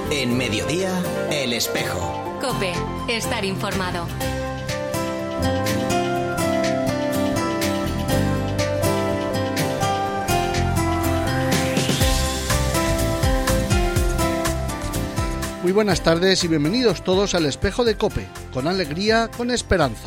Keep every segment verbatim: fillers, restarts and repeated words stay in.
En Mediodía, El Espejo. COPE. Estar informado. Muy buenas tardes y bienvenidos todos al Espejo de COPE, con alegría, con esperanza.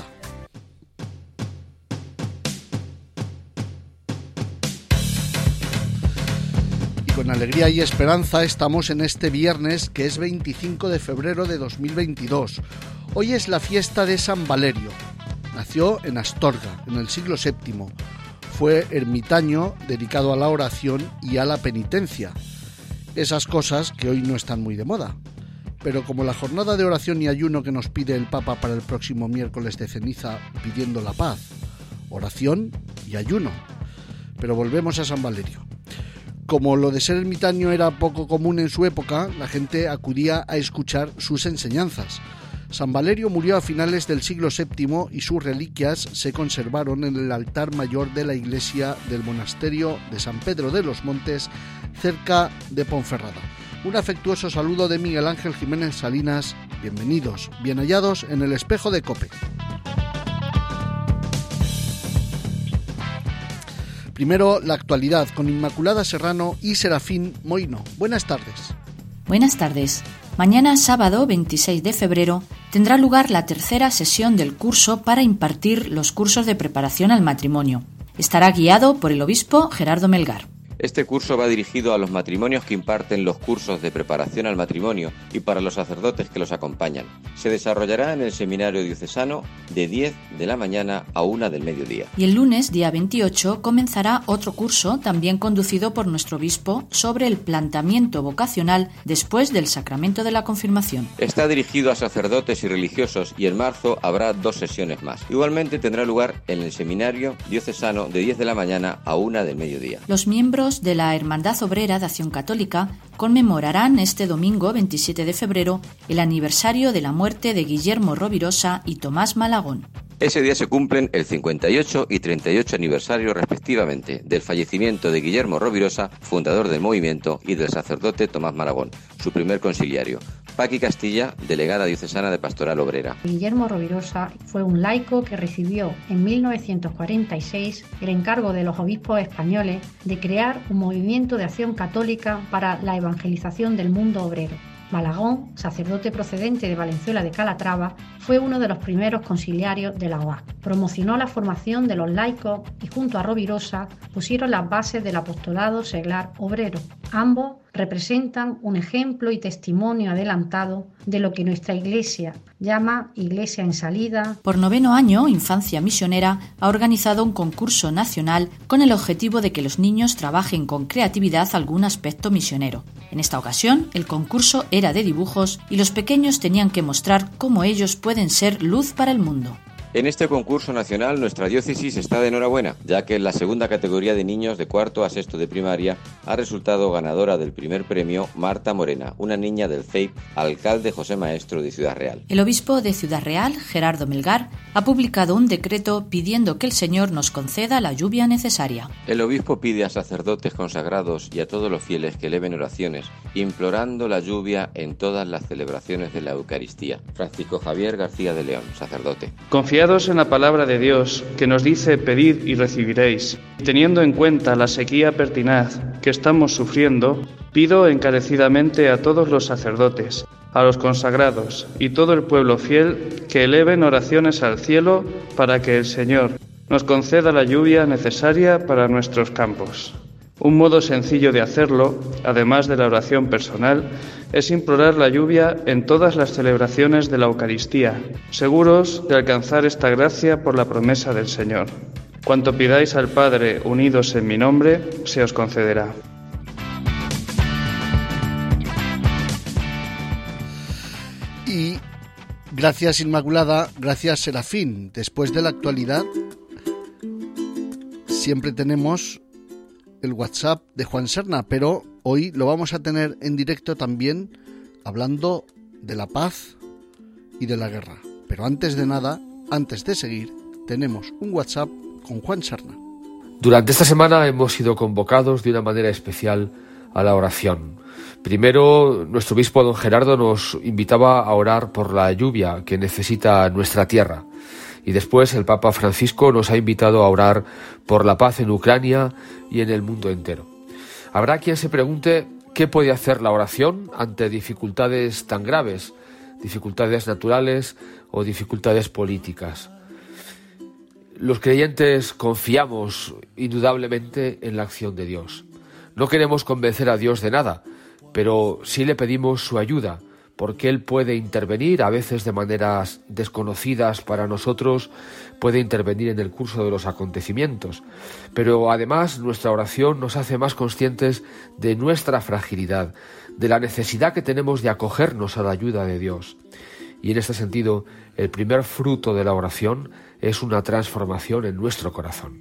Y con alegría y esperanza estamos en este viernes, que es veinticinco de febrero de dos mil veintidós. Hoy es la fiesta de San Valerio. Nació en Astorga, en el siglo séptimo. Fue ermitaño dedicado a la oración y a la penitencia. Esas cosas que hoy no están muy de moda. Pero como la jornada de oración y ayuno que nos pide el Papa para el próximo miércoles de ceniza pidiendo la paz, oración y ayuno. Pero volvemos a San Valerio. Como lo de ser ermitaño era poco común en su época, la gente acudía a escuchar sus enseñanzas. San Valerio murió a finales del siglo séptimo y sus reliquias se conservaron en el altar mayor de la iglesia del monasterio de San Pedro de los Montes, cerca de Ponferrada. Un afectuoso saludo de Miguel Ángel Jiménez Salinas. Bienvenidos, bien hallados en el Espejo de COPE. Primero, la actualidad con Inmaculada Serrano y Serafín Moino. Buenas tardes. Buenas tardes. Mañana, sábado veintiséis de febrero, tendrá lugar la tercera sesión del curso para impartir los cursos de preparación al matrimonio. Estará guiado por el obispo Gerardo Melgar. Este curso va dirigido a los matrimonios que imparten los cursos de preparación al matrimonio y para los sacerdotes que los acompañan. Se desarrollará en el seminario diocesano de diez de la mañana a una del mediodía. Y el lunes, día veintiocho, comenzará otro curso, también conducido por nuestro obispo, sobre el planteamiento vocacional después del sacramento de la confirmación. Está dirigido a sacerdotes y religiosos y en marzo habrá dos sesiones más. Igualmente tendrá lugar en el seminario diocesano de diez de la mañana a una del mediodía. Los miembros de la Hermandad Obrera de Acción Católica conmemorarán este domingo veintisiete de febrero el aniversario de la muerte de Guillermo Rovirosa y Tomás Malagón. Ese día se cumplen el cincuenta y ocho y treinta y ocho aniversario respectivamente del fallecimiento de Guillermo Rovirosa, fundador del movimiento, y del sacerdote Tomás Malagón, su primer conciliario. Paqui Castilla, delegada diocesana de Pastoral Obrera. Guillermo Rovirosa fue un laico que recibió en mil novecientos cuarenta y seis el encargo de los obispos españoles de crear un movimiento de acción católica para la evangelización del mundo obrero. Malagón, sacerdote procedente de Valenzuela de Calatrava, fue uno de los primeros conciliarios de la O A C. Promocionó la formación de los laicos y junto a Rovirosa pusieron las bases del apostolado seglar obrero. Ambos representan un ejemplo y testimonio adelantado de lo que nuestra Iglesia llama Iglesia en salida. Por noveno año, Infancia Misionera ha organizado un concurso nacional con el objetivo de que los niños trabajen con creatividad algún aspecto misionero. En esta ocasión, el concurso era de dibujos y los pequeños tenían que mostrar cómo ellos pueden ser luz para el mundo. En este concurso nacional nuestra diócesis está de enhorabuena, ya que en la segunda categoría de niños de cuarto a sexto de primaria ha resultado ganadora del primer premio Marta Morena, una niña del C E I P, alcalde José Maestro de Ciudad Real. El obispo de Ciudad Real, Gerardo Melgar, ha publicado un decreto pidiendo que el Señor nos conceda la lluvia necesaria. El obispo pide a sacerdotes consagrados y a todos los fieles que eleven oraciones, implorando la lluvia en todas las celebraciones de la Eucaristía. Francisco Javier García de León, sacerdote. Confía en la palabra de Dios, que nos dice pedid y recibiréis. Teniendo en cuenta la sequía pertinaz que estamos sufriendo, pido encarecidamente a todos los sacerdotes, a los consagrados y todo el pueblo fiel que eleven oraciones al cielo para que el Señor nos conceda la lluvia necesaria para nuestros campos. Un modo sencillo de hacerlo, además de la oración personal, es implorar la lluvia en todas las celebraciones de la Eucaristía, seguros de alcanzar esta gracia por la promesa del Señor. Cuanto pidáis al Padre unidos en mi nombre, se os concederá. Y gracias Inmaculada, gracias Serafín. Después de la actualidad, siempre tenemos el WhatsApp de Juan Serna, pero hoy lo vamos a tener en directo también hablando de la paz y de la guerra. Pero antes de nada, antes de seguir, tenemos un WhatsApp con Juan Serna. Durante esta semana hemos sido convocados de una manera especial a la oración. Primero, nuestro obispo don Gerardo nos invitaba a orar por la lluvia que necesita nuestra tierra. Y después el Papa Francisco nos ha invitado a orar por la paz en Ucrania y en el mundo entero. Habrá quien se pregunte qué puede hacer la oración ante dificultades tan graves, dificultades naturales o dificultades políticas. Los creyentes confiamos indudablemente en la acción de Dios. No queremos convencer a Dios de nada, pero sí le pedimos su ayuda, porque Él puede intervenir, a veces de maneras desconocidas para nosotros, puede intervenir en el curso de los acontecimientos. Pero además nuestra oración nos hace más conscientes de nuestra fragilidad, de la necesidad que tenemos de acogernos a la ayuda de Dios. Y en este sentido, el primer fruto de la oración es una transformación en nuestro corazón.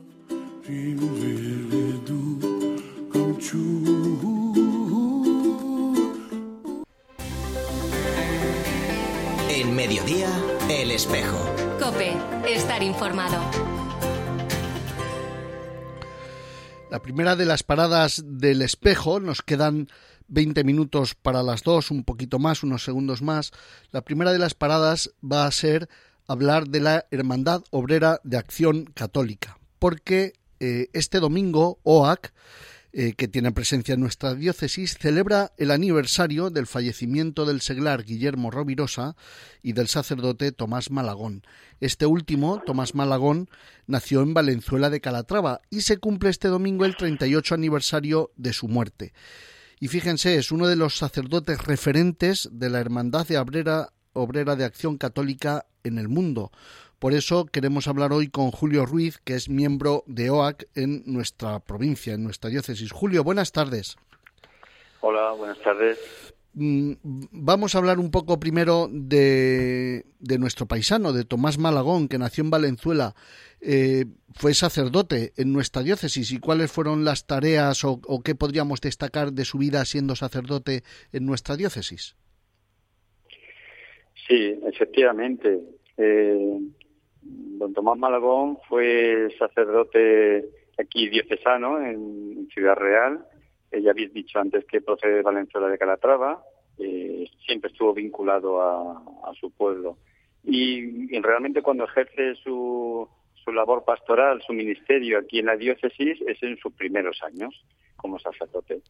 En Mediodía, El Espejo. COPE, estar informado. La primera de las paradas del Espejo, nos quedan veinte minutos para las dos, un poquito más, unos segundos más. La primera de las paradas va a ser hablar de la Hermandad Obrera de Acción Católica, porque eh, este domingo O A C, eh, que tiene presencia en nuestra diócesis, celebra el aniversario del fallecimiento del seglar Guillermo Rovirosa y del sacerdote Tomás Malagón. Este último, Tomás Malagón, nació en Valenzuela de Calatrava y se cumple este domingo el treinta y ocho aniversario de su muerte. Y fíjense, es uno de los sacerdotes referentes de la Hermandad de Obrera, Obrera de Acción Católica en el mundo. Por eso queremos hablar hoy con Julio Ruiz, que es miembro de O A C en nuestra provincia, en nuestra diócesis. Julio, buenas tardes. Hola, buenas tardes. Vamos a hablar un poco primero de, de nuestro paisano, de Tomás Malagón, que nació en Valenzuela. Eh, fue sacerdote en nuestra diócesis. ¿Y cuáles fueron las tareas o, o qué podríamos destacar de su vida siendo sacerdote en nuestra diócesis? Sí, efectivamente. Eh, don Tomás Malagón fue sacerdote aquí diocesano en Ciudad Real. Eh, ya habéis dicho antes que procede de Valenzuela de Calatrava. Eh, siempre estuvo vinculado a, a su pueblo. Y, y realmente cuando ejerce su, su labor pastoral, su ministerio aquí en la diócesis, es en sus primeros años como sacerdote.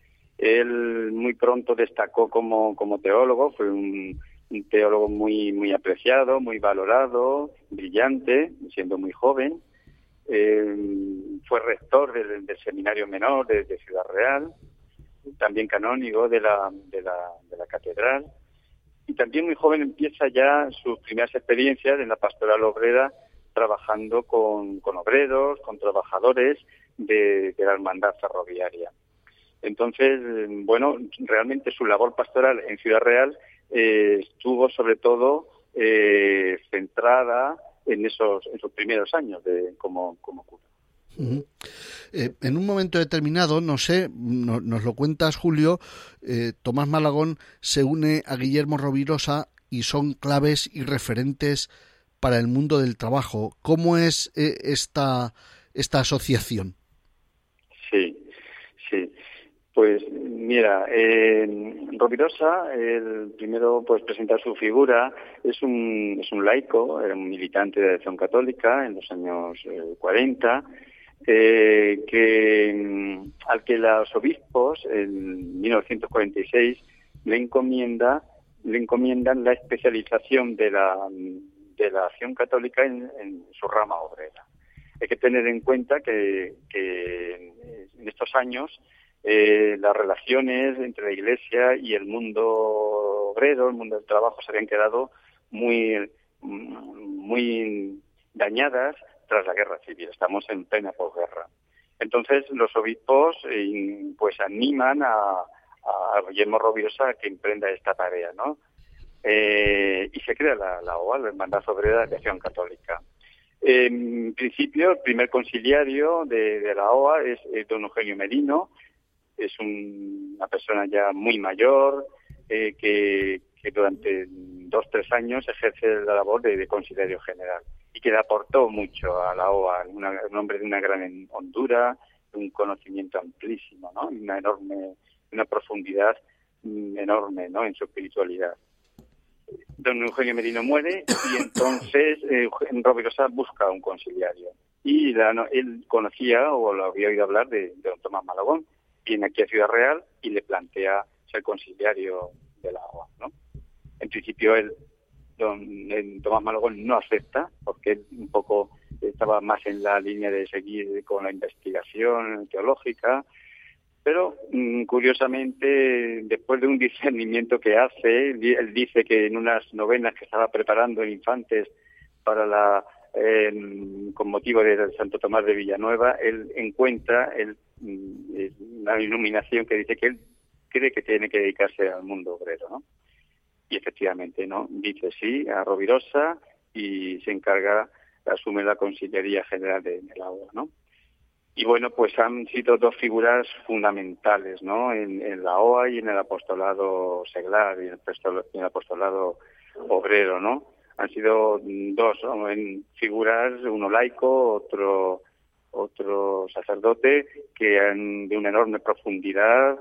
Él muy pronto destacó como, como teólogo, fue un, un teólogo muy, muy apreciado, muy valorado, brillante, siendo muy joven. Eh, fue rector del, del Seminario Menor de, de Ciudad Real, también canónigo de la, de la, de la catedral, y también muy joven empieza ya sus primeras experiencias en la pastoral obrera, trabajando con, con obreros, con trabajadores de, de la hermandad ferroviaria. Entonces, bueno, realmente su labor pastoral en Ciudad Real eh, estuvo sobre todo eh, centrada en esos, en sus primeros años de como, como cura. Uh-huh. Eh, en un momento determinado, no sé, no, nos lo cuentas, Julio, eh, Tomás Malagón se une a Guillermo Rovirosa y son claves y referentes para el mundo del trabajo. ¿Cómo es eh, esta, esta asociación? Sí, sí. Pues mira, eh, Rovirosa, el primero pues presentar su figura, es un, es un laico, era un militante de la Acción Católica en los años eh, cuarenta, eh, que al que los obispos en mil novecientos cuarenta y seis le encomienda le encomiendan la especialización de la de la Acción Católica en, en su rama obrera. Hay que tener en cuenta que, que en estos años eh, las relaciones entre la Iglesia y el mundo obrero, el mundo del trabajo, se habían quedado muy muy dañadas tras la guerra civil. Estamos en plena posguerra. Entonces los obispos eh, pues animan a, a Guillermo Rovirosa a que emprenda esta tarea, ¿no? Eh, y se crea la, la O A, la Hermandad Obrera de Acción Católica. Eh, en principio, el primer conciliario de, de la O A es, es don Eugenio Merino. Es un, una persona ya muy mayor eh, que, que durante dos tres años ejerce la labor de, de conciliario general y que le aportó mucho a la O A, una, un hombre de una gran hondura, un conocimiento amplísimo, ¿no? Una enorme, una profundidad profundidad mm, enorme, ¿no?, en su espiritualidad. Don Eugenio Merino muere y entonces eh, Rovirosa busca un conciliario. Y la, no, él conocía o lo había oído hablar de, de don Tomás Malagón. Viene aquí a Ciudad Real y le plantea ser conciliario de la O A, ¿no? En principio él, don, don Tomás Malagón no acepta, porque él un poco estaba más en la línea de seguir con la investigación teológica, pero mm, curiosamente, después de un discernimiento que hace, él dice que en unas novenas que estaba preparando en Infantes para la eh, con motivo de Santo Tomás de Villanueva, él encuentra el, una iluminación que dice que él cree que tiene que dedicarse al mundo obrero, ¿no? Y efectivamente, ¿no?, dice sí a Rovirosa y se encarga, asume la Consellería General de, de la O A, ¿no? Y bueno, pues han sido dos figuras fundamentales, ¿no?, en, en la O A y en el apostolado seglar y en el, en el apostolado obrero, ¿no? Han sido dos, ¿no?, en figuras, uno laico, otro otro sacerdote, que han, de una enorme profundidad,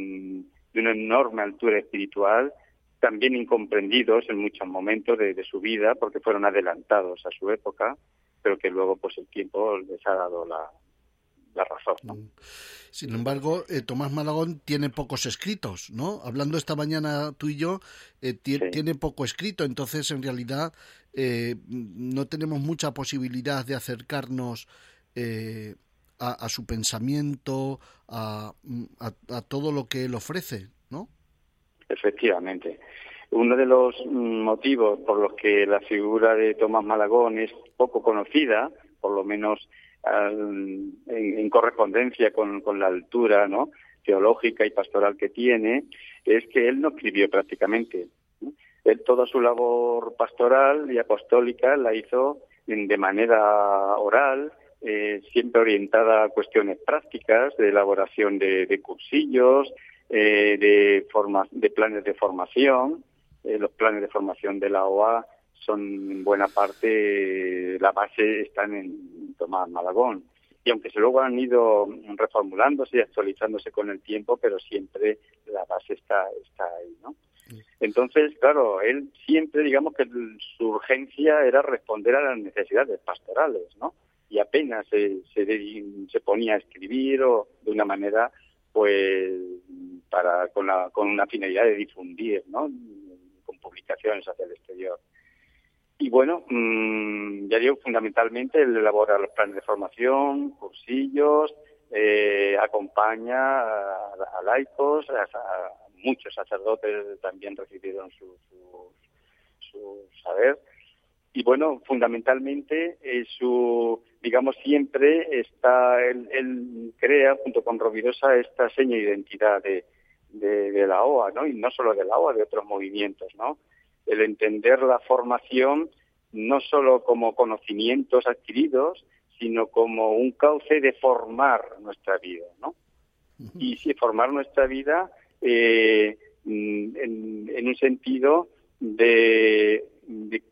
de una enorme altura espiritual, también incomprendidos en muchos momentos de, de su vida, porque fueron adelantados a su época, pero que luego pues el tiempo les ha dado la, la razón, ¿no? Sin embargo, eh, Tomás Malagón tiene pocos escritos, ¿no? Hablando esta mañana tú y yo, eh, t- sí. tiene poco escrito, entonces en realidad eh, no tenemos mucha posibilidad de acercarnos eh, a, a su pensamiento, a, a, a todo lo que él ofrece, ¿no? Efectivamente. Uno de los motivos por los que la figura de Tomás Malagón es poco conocida, por lo menos al, en, en correspondencia con, con la altura, ¿no?, teológica y pastoral que tiene, es que él no escribió prácticamente, ¿no? Él toda su labor pastoral y apostólica la hizo en, de manera oral, eh, siempre orientada a cuestiones prácticas, de elaboración de, de cursillos, eh, de, forma, de planes de formación. Eh, los planes de formación de la O A son en buena parte, la base están en Tomás Malagón. Y aunque se luego han ido reformulándose y actualizándose con el tiempo, pero siempre la base está, está ahí, ¿no? Entonces, claro, él siempre, digamos que su urgencia era responder a las necesidades pastorales, ¿no? Y apenas se, se, se ponía a escribir o de una manera, pues, para con, la, con una finalidad de difundir, ¿no?, con publicaciones hacia el exterior. Y bueno, mmm, ya digo, fundamentalmente él elabora los planes de formación, cursillos, eh, acompaña a, a laicos, a, a muchos sacerdotes también recibieron su, su, su saber. Y bueno, fundamentalmente eh, su, digamos, siempre está, él, él crea junto con Rovirosa esta seña de identidad de, de, de la O A, ¿no? Y no solo de la O A, de otros movimientos, ¿no? El entender la formación no solo como conocimientos adquiridos, sino como un cauce de formar nuestra vida, ¿no? Y si formar nuestra vida eh, en, en un sentido de, de,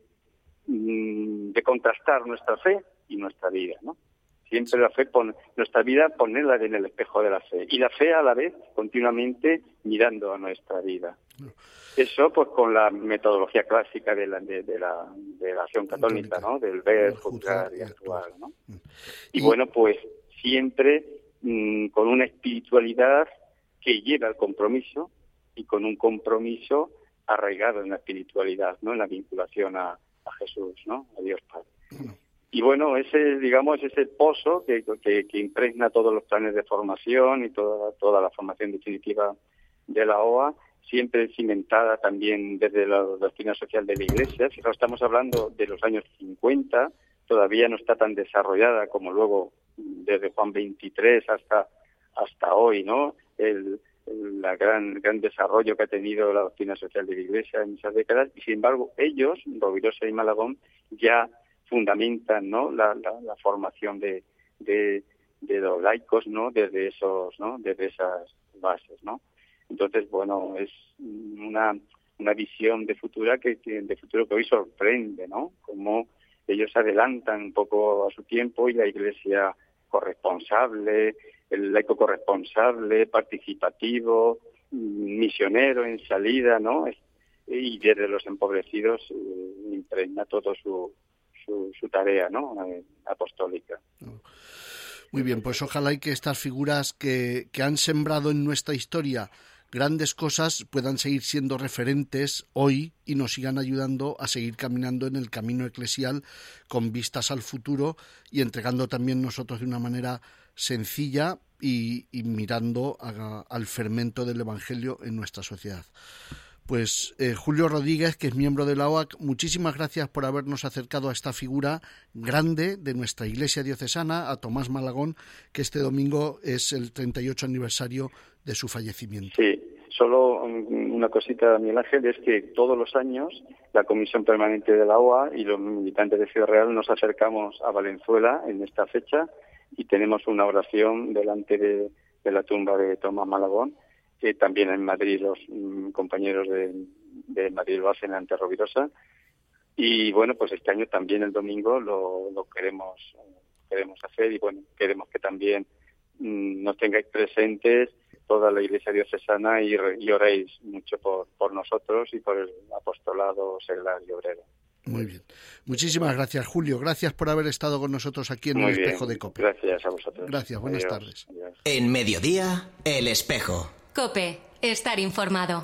de contrastar nuestra fe y nuestra vida, ¿no? Siempre la fe, pon, nuestra vida, ponerla en el espejo de la fe. Y la fe a la vez, continuamente mirando a nuestra vida. Eso, pues, con la metodología clásica de la, de, de la, de la acción católica, ¿no? Del ver, juzgar y actuar, ¿no? Y bueno, pues, siempre mmm, con una espiritualidad que lleva al compromiso y con un compromiso arraigado en la espiritualidad, ¿no? En la vinculación a, a Jesús, ¿no? A Dios Padre. Y bueno, ese, digamos, ese pozo que, que, que impregna todos los planes de formación y toda, toda la formación definitiva de la O A, siempre cimentada también desde la doctrina social de la Iglesia. Fijaos, estamos hablando de los años cincuenta, todavía no está tan desarrollada como luego desde Juan veintitrés hasta hasta hoy, ¿no? El, el la gran gran desarrollo que ha tenido la doctrina social de la Iglesia en esas décadas, y sin embargo ellos, Rovirosa y Malagón, ya fundamentan, ¿no?, la, la, la formación de, de de los laicos, ¿no?, desde esos, ¿no?, desde esas bases, ¿no? Entonces, bueno, es una una visión de futuro que, que de futuro que hoy sorprende, ¿no? Como ellos adelantan un poco a su tiempo y la Iglesia corresponsable, el laico corresponsable, participativo, misionero en salida, ¿no? Y desde los empobrecidos eh, impregna todo su, su, su tarea, ¿no? Eh, apostólica. Muy bien, pues ojalá y que estas figuras que, que han sembrado en nuestra historia grandes cosas puedan seguir siendo referentes hoy y nos sigan ayudando a seguir caminando en el camino eclesial con vistas al futuro y entregando también nosotros de una manera sencilla y, y mirando a, al fermento del Evangelio en nuestra sociedad. Pues eh, Julio Rodríguez, que es miembro de la O A C, muchísimas gracias por habernos acercado a esta figura grande de nuestra Iglesia diocesana, a Tomás Malagón, que este domingo es el treinta y ocho aniversario de su fallecimiento. Sí, solo una cosita, Miguel Ángel, es que todos los años la Comisión Permanente de la O A y los militantes de Ciudad Real nos acercamos a Valenzuela en esta fecha y tenemos una oración delante de, de la tumba de Tomás Malagón, que también en Madrid los mm, compañeros de, de Madrid lo hacen ante Rovirosa. Y bueno, pues este año también el domingo lo, lo queremos queremos hacer y bueno, queremos que también mm, nos tengáis presentes toda la Iglesia diocesana y, y oréis mucho por, por nosotros y por el apostolado seglar y obrero. Muy bien. Muchísimas gracias, Julio. Gracias por haber estado con nosotros aquí en Muy El bien. Espejo de COPE. Gracias a vosotros. Gracias, buenas Adiós. tardes. Adiós. En Mediodía, El Espejo. COPE, estar informado.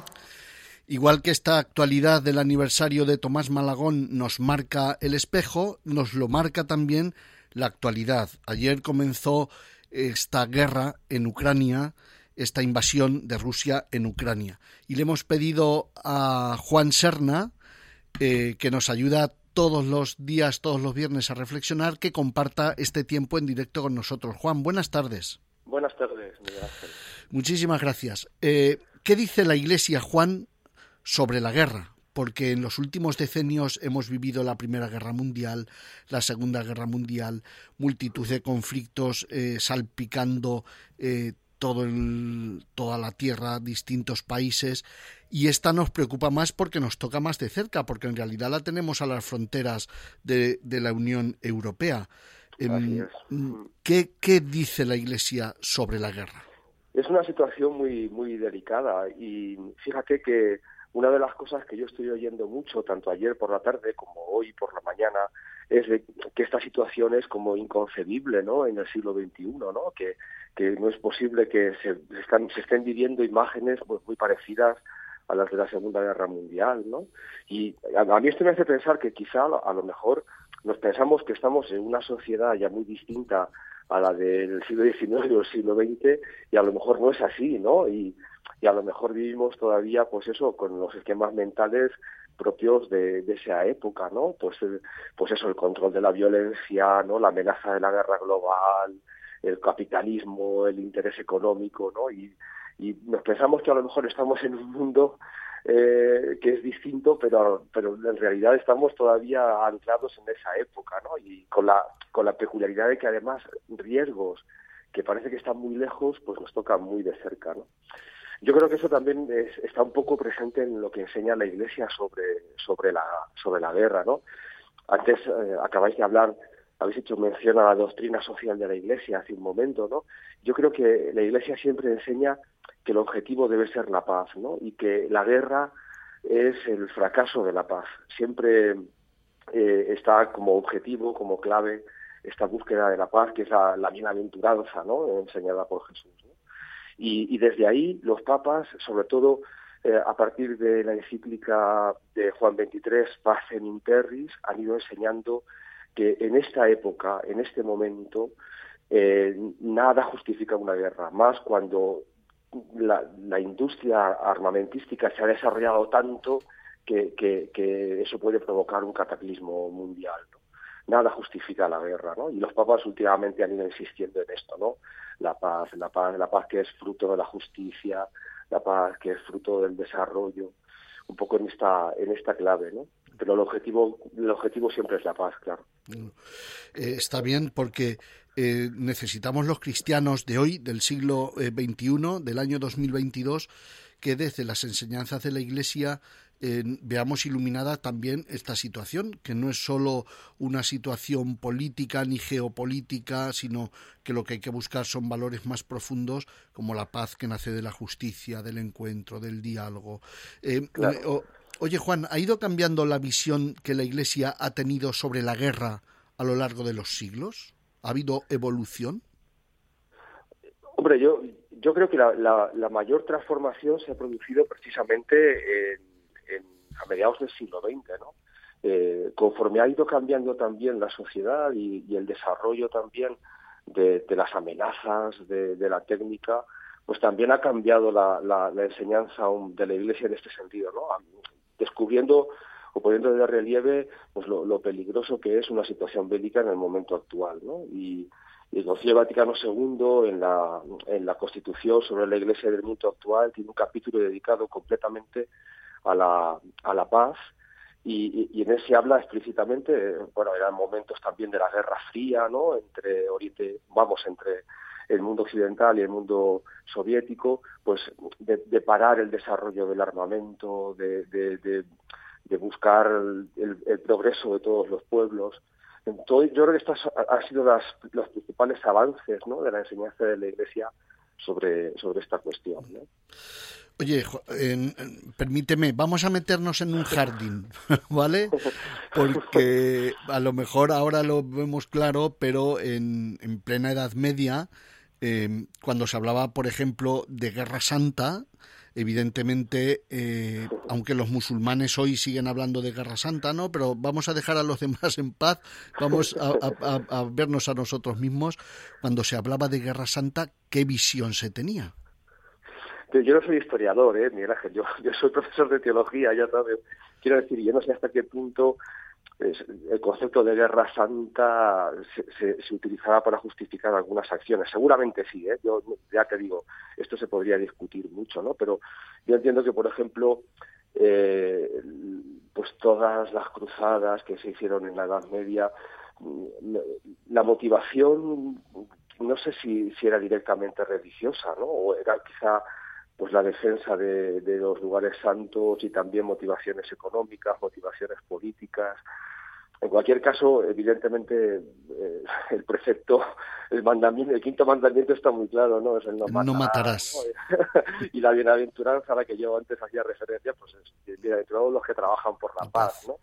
Igual que esta actualidad del aniversario de Tomás Malagón nos marca El Espejo, nos lo marca también la actualidad. Ayer comenzó esta guerra en Ucrania, esta invasión de Rusia en Ucrania. Y le hemos pedido a Juan Serna, eh, que nos ayuda todos los días, todos los viernes a reflexionar, que comparta este tiempo en directo con nosotros. Juan, buenas tardes. Buenas tardes, Miguel Ángel. Muchísimas gracias. Eh, ¿Qué dice la Iglesia, Juan, sobre la guerra? Porque en los últimos decenios hemos vivido la Primera Guerra Mundial, la Segunda Guerra Mundial, multitud de conflictos eh, salpicando eh, todo el, toda la tierra, distintos países, y esta nos preocupa más porque nos toca más de cerca, porque en realidad la tenemos a las fronteras de, de la Unión Europea. Así es. ¿Qué, ¿Qué dice la Iglesia sobre la guerra? Es una situación muy muy delicada y fíjate que una de las cosas que yo estoy oyendo mucho, tanto ayer por la tarde como hoy por la mañana, es de que esta situación es como inconcebible, ¿no? En el siglo veintiuno, ¿no? Que, que no es posible que se, están, se estén viviendo imágenes pues, muy parecidas a las de la Segunda Guerra Mundial, ¿no? Y a, a mí esto me hace pensar que quizá a lo mejor nos pensamos que estamos en una sociedad ya muy distinta a la del siglo diecinueve o el siglo veinte y a lo mejor no es así, ¿no? Y, y a lo mejor vivimos todavía, pues eso, con los esquemas mentales propios de, de esa época, ¿no? Pues, el, pues eso, el control de la violencia, ¿no? La amenaza de la guerra global, el capitalismo, el interés económico, ¿no? Y, y nos pensamos que a lo mejor estamos en un mundo eh, que es distinto, pero pero en realidad estamos todavía anclados en esa época, ¿no? Y con la con la peculiaridad de que además riesgos que parece que están muy lejos, pues nos tocan muy de cerca, ¿no? Yo creo que eso también es, está un poco presente en lo que enseña la Iglesia sobre sobre la sobre la guerra, ¿no? Antes eh, acabáis de hablar, habéis hecho mención a la doctrina social de la Iglesia hace un momento, ¿no? Yo creo que la Iglesia siempre enseña que el objetivo debe ser la paz, ¿no? Y que la guerra es el fracaso de la paz. Siempre eh, está como objetivo, como clave, esta búsqueda de la paz, que es la, la bienaventuranza, ¿no? Enseñada por Jesús, ¿no? Y, y desde ahí los papas, sobre todo eh, a partir de la encíclica de Juan veintitrés, Pacem in Terris, han ido enseñando que en esta época, en este momento, eh, nada justifica una guerra, más cuando la, la industria armamentística se ha desarrollado tanto que, que, que eso puede provocar un cataclismo mundial, ¿no? Nada justifica la guerra, ¿no? Y los papas últimamente han ido insistiendo en esto, ¿no? La paz, la paz, la paz que es fruto de la justicia, la paz que es fruto del desarrollo, un poco en esta en esta clave, ¿no? Pero el objetivo el objetivo siempre es la paz, claro. Eh, está bien porque eh, necesitamos los cristianos de hoy, del siglo eh, veintiuno, del año dos mil veintidós, que desde las enseñanzas de la Iglesia eh, veamos iluminada también esta situación, que no es solo una situación política ni geopolítica, sino que lo que hay que buscar son valores más profundos, como la paz que nace de la justicia, del encuentro, del diálogo. Eh, claro. o, oye, Juan, ¿ha ido cambiando la visión que la Iglesia ha tenido sobre la guerra a lo largo de los siglos? ¿Ha habido evolución? Hombre, yo yo creo que la, la, la mayor transformación se ha producido precisamente en, en, a mediados del siglo veinte, ¿no? Eh, conforme ha ido cambiando también la sociedad y, y el desarrollo también de, de las amenazas, de, de la técnica, pues también ha cambiado la, la, la enseñanza de la Iglesia en este sentido, ¿no? Descubriendo o poniendo de relieve pues lo, lo peligroso que es una situación bélica en el momento actual, ¿no? Y Y el Concilio Vaticano segundo, en la, en la Constitución sobre la Iglesia del mundo actual, tiene un capítulo dedicado completamente a la, a la paz, y, y en ese habla explícitamente, bueno, eran momentos también de la Guerra Fría, ¿no?, entre Oriente, vamos, entre el mundo occidental y el mundo soviético, pues de, de parar el desarrollo del armamento, de, de, de, de buscar el, el, el progreso de todos los pueblos. Entonces, yo creo que estos han sido las, los principales avances, ¿no?, de la enseñanza de la Iglesia sobre, sobre esta cuestión, ¿no? Oye, eh, permíteme, vamos a meternos en un jardín, ¿vale? Porque a lo mejor ahora lo vemos claro, pero en, en plena Edad Media, eh, cuando se hablaba, por ejemplo, de Guerra Santa, evidentemente, eh, aunque los musulmanes hoy siguen hablando de Guerra Santa, ¿no? Pero vamos a dejar a los demás en paz, vamos a, a, a vernos a nosotros mismos. Cuando se hablaba de Guerra Santa, ¿qué visión se tenía? Yo no soy historiador, ¿eh, Miguel Ángel? Yo, yo soy profesor de teología, ya sabes. Quiero decir, yo no sé hasta qué punto pues, el concepto de Guerra Santa se, se, se utilizaba para justificar algunas acciones. Seguramente sí, ¿eh? Yo ya te digo, esto se podría discutir mucho, ¿no? Pero yo entiendo que, por ejemplo, eh, pues todas las cruzadas que se hicieron en la Edad Media, la motivación, no sé si, si era directamente religiosa, ¿no? O era quizá pues la defensa de, de los lugares santos y también motivaciones económicas, motivaciones políticas. En cualquier caso, evidentemente, eh, el precepto, el mandamiento, el quinto mandamiento está muy claro, ¿no? Es el no, no matarás. ¿no? Y la bienaventuranza a la que yo antes hacía referencia, pues es bienaventurados los que trabajan por la paz, ¿no?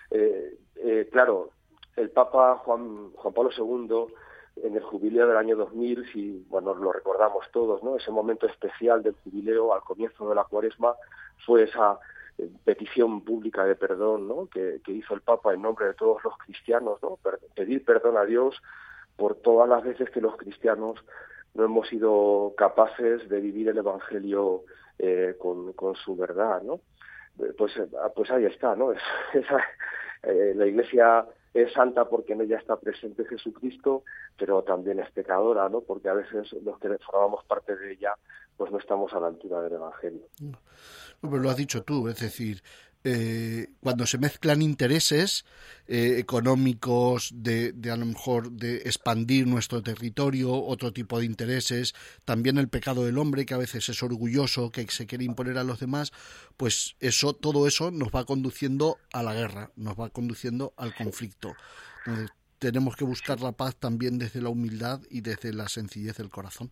Eh, eh, claro, el Papa Juan, Juan Pablo segundo, en el jubileo del año dos mil, si bueno lo recordamos todos, ¿no? Ese momento especial del jubileo al comienzo de la Cuaresma fue esa eh, petición pública de perdón, ¿no?, que, que hizo el Papa en nombre de todos los cristianos, ¿no? Per- pedir perdón a Dios por todas las veces que los cristianos no hemos sido capaces de vivir el Evangelio eh, con, con su verdad, ¿no? Pues, pues ahí está, ¿no? Es, esa, eh, la Iglesia es santa porque en ella está presente Jesucristo, pero también es pecadora, ¿no? Porque a veces los que formamos parte de ella, pues no estamos a la altura del Evangelio. No, pero lo has dicho tú, es decir, eh, cuando se mezclan intereses eh, económicos, de, de a lo mejor de expandir nuestro territorio, otro tipo de intereses, también el pecado del hombre, que a veces es orgulloso, que se quiere imponer a los demás, pues eso, todo eso nos va conduciendo a la guerra, nos va conduciendo al conflicto. Entonces, tenemos que buscar la paz también desde la humildad y desde la sencillez del corazón.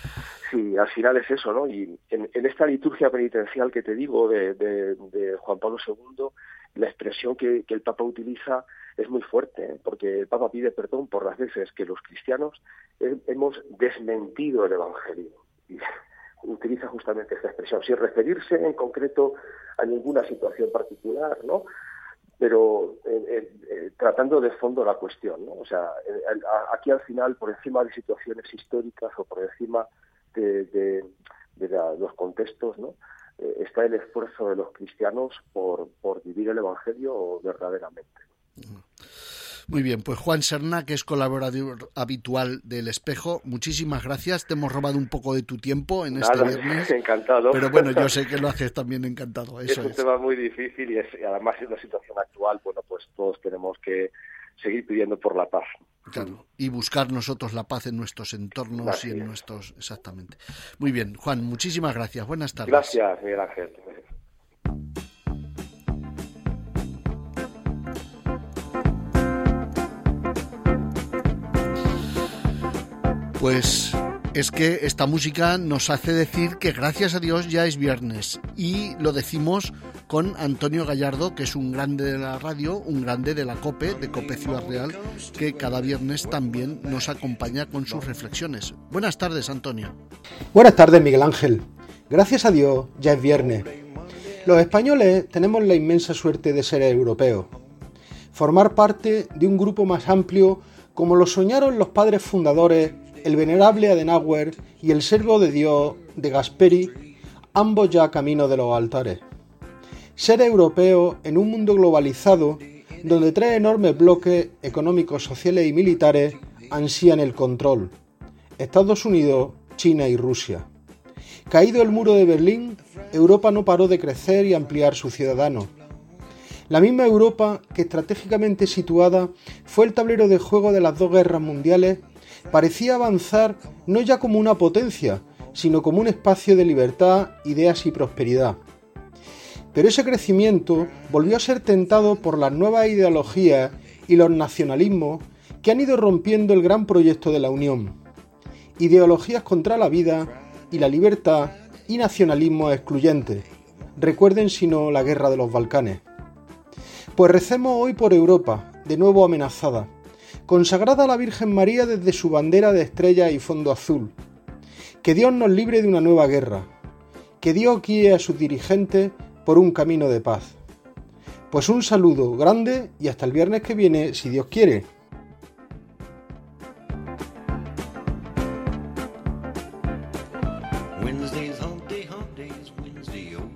Sí, al final es eso, ¿no? Y en, en esta liturgia penitencial que te digo de, de, de Juan Pablo segundo, la expresión que, que el Papa utiliza es muy fuerte, ¿eh? Porque el Papa pide perdón por las veces que los cristianos he, hemos desmentido el Evangelio. Y utiliza justamente esta expresión, sin referirse en concreto a ninguna situación particular, ¿no?, pero eh, eh, eh, tratando de fondo la cuestión, ¿no? O sea, eh, a, aquí al final, por encima de situaciones históricas o por encima de, de, de la, los contextos, ¿no?, eh, está el esfuerzo de los cristianos por, por vivir el Evangelio verdaderamente. Muy bien, pues Juan Serna, que es colaborador habitual del Espejo, muchísimas gracias. Te hemos robado un poco de tu tiempo en este Nada, viernes. Encantado. Pero bueno, yo sé que lo haces también encantado. Eso es un es. tema muy difícil y, es, y además en la situación actual, bueno, pues todos tenemos que seguir pidiendo por la paz. Claro, y buscar nosotros la paz en nuestros entornos Así y en es. nuestros... Exactamente. Muy bien, Juan, muchísimas gracias. Buenas tardes. Gracias, Miguel Ángel. Pues es que esta música nos hace decir que gracias a Dios ya es viernes, y lo decimos con Antonio Gallardo, que es un grande de la radio, un grande de la COPE, de COPE Ciudad Real, que cada viernes también nos acompaña con sus reflexiones. Buenas tardes, Antonio. Buenas tardes, Miguel Ángel. Gracias a Dios ya es viernes. Los españoles tenemos la inmensa suerte de ser europeos, formar parte de un grupo más amplio como lo soñaron los padres fundadores, el venerable Adenauer y el servo de Dios de Gasperi, ambos ya camino de los altares. Ser europeo en un mundo globalizado donde tres enormes bloques económicos, sociales y militares ansían el control: Estados Unidos, China y Rusia. Caído el muro de Berlín, Europa no paró de crecer y ampliar sus ciudadanos. La misma Europa, que estratégicamente situada fue el tablero de juego de las dos guerras mundiales, parecía avanzar no ya como una potencia, sino como un espacio de libertad, ideas y prosperidad. Pero ese crecimiento volvió a ser tentado por las nuevas ideologías y los nacionalismos que han ido rompiendo el gran proyecto de la Unión. Ideologías contra la vida y la libertad y nacionalismos excluyentes. Recuerden si no la guerra de los Balcanes. Pues recemos hoy por Europa, de nuevo amenazada, consagrada a la Virgen María desde su bandera de estrella y fondo azul. Que Dios nos libre de una nueva guerra. Que Dios guíe a sus dirigentes por un camino de paz. Pues un saludo grande y hasta el viernes que viene, si Dios quiere. Wednesday's hump day, hump day is Wednesday, oh